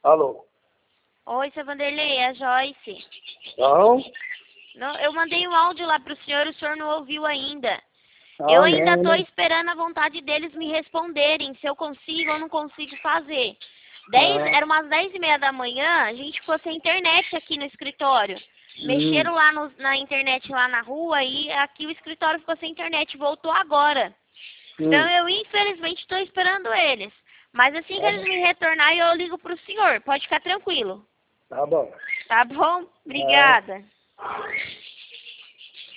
Alô? Oi, seu Vanderlei, é a Joyce. Não? Eu mandei um áudio lá pro senhor, o senhor não ouviu ainda. Eu ainda tô esperando a vontade deles me responderem se eu consigo ou não consigo fazer. Era umas 10h30 da manhã, a gente ficou sem internet aqui no escritório. Mexeram lá na internet lá na rua e aqui o escritório ficou sem internet, voltou agora. Então eu infelizmente estou esperando eles. Mas assim que eles me retornarem eu ligo pro senhor, pode ficar tranquilo. Tá bom. Tá bom? Obrigada.